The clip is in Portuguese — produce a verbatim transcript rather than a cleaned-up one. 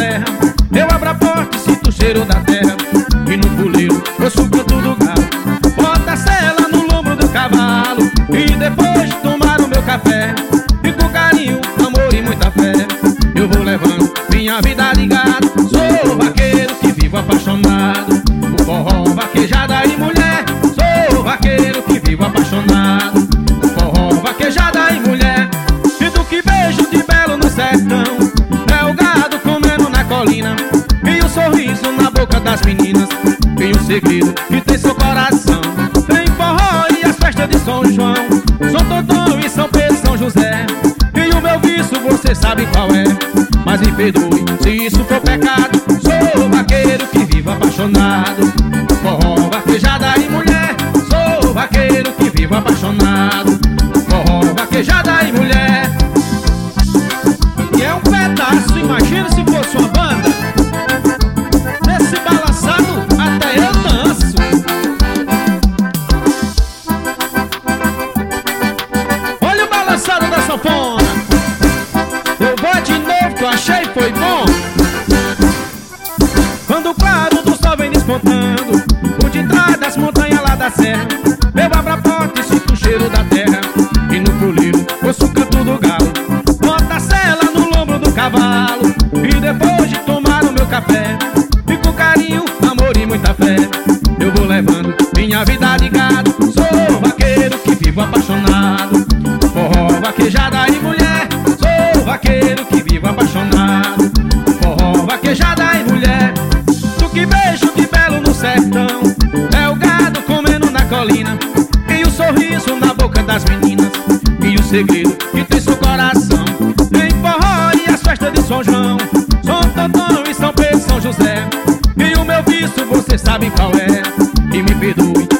serra. Eu abro a porta e sinto o cheiro da terra. E no puleiro ouço o canto do galo. Bota a sela no lombo do cavalo. E depois de tomar o meu café, e com carinho, amor e muita fé, eu vou levando minha vida ligada. Sou vaqueiro que vivo apaixonado. O forró, vaquejada e mulher. Sou vaqueiro que vivo apaixonado. O forró, vaquejada e mulher. E do que vejo de belo no sertão é o gado comendo na colina, e o sorriso na boca das meninas, e o segredo que tem seu coração. Tem forró e as festas de São João, São Totão e São Pedro, São José. E o meu vício você sabe qual é, mas me perdoe se isso for pecado. Sou vaqueiro que vivo apaixonado. Forró, vaquejada e mulher. Sou vaqueiro que vivo apaixonado. Forró, vaquejada e mulher. E é um pedaço, imagina se fosse uma banda. Nesse balançado até eu danço. Olha o balançado da sanfona. Eu vou de novo que eu achei foi bom. Quando o claro do sol vem despontando, por detrás das montanhas lá da serra, eu abro a porta e sinto o cheiro da terra. E no puleiro ouço o canto do galo. Bota a sela no lombo do cavalo. E depois de tomar o meu café, e com carinho, amor e muita fé, eu vou levando minha vida ligada. Sou vaqueiro que vivo apaixonado. Forró, vaquejada e mulher. Sou vaqueiro que vivo apaixonado. Forró, vaquejada e mulher. Do que vejo de belo no sertão é o gado comendo na colina, e o sorriso na boca das meninas, e o segredo que tem seu coração. Tem forró e as festas de São João, São Totão e São Pedro, São José. E o meu vício você sabe qual é, e me perdoe